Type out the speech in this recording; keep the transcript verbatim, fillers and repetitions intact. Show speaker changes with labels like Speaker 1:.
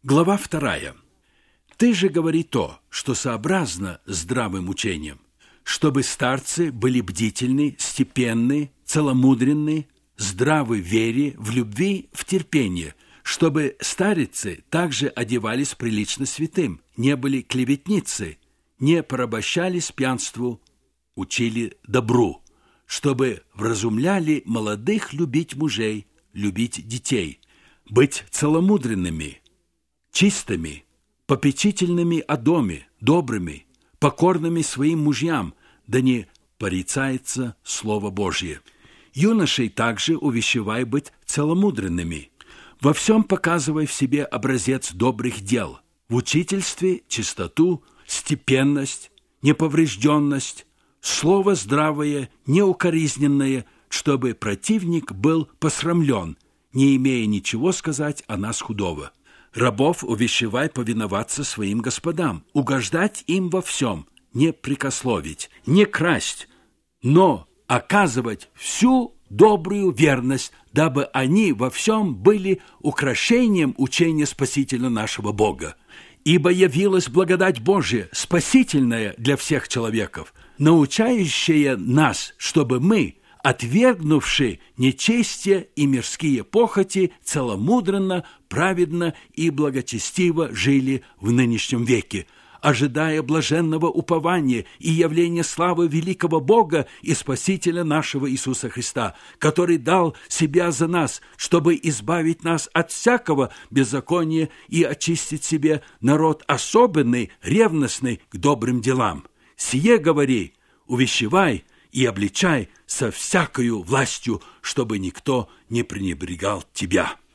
Speaker 1: Глава вторая. Ты же говори то, что сообразно здравым учением, чтобы старцы были бдительны, степенны, целомудренны, здравы в вере, в любви, в терпении, чтобы старицы также одевались прилично святым, не были клеветницы, не порабощались пьянству, учили добру, чтобы вразумляли молодых любить мужей, любить детей, быть целомудренными, чистыми, попечительными о доме, добрыми, покорными своим мужьям, да не порицается Слово Божье. Юношей также увещевай быть целомудренными, во всем показывай в себе образец добрых дел, в учительстве чистоту, степенность, неповрежденность, слово здравое, неукоризненное, чтобы противник был посрамлен, не имея ничего сказать о нас худого. Рабов увещевай повиноваться своим господам, угождать им во всем, не прекословить, не красть, но оказывать всю добрую верность, дабы они во всем были украшением учения Спасителя нашего Бога. Ибо явилась благодать Божия, спасительная для всех человеков, научающая нас, чтобы мы, отвергнувши нечестие и мирские похоти, целомудренно, праведно и благочестиво жили в нынешнем веке, ожидая блаженного упования и явления славы великого Бога и Спасителя нашего Иисуса Христа, который дал Себя за нас, чтобы избавить нас от всякого беззакония и очистить себе народ особенный, ревностный к добрым делам. Сие говори, увещевай и обличай со всякою властью, чтобы никто не пренебрегал тебя».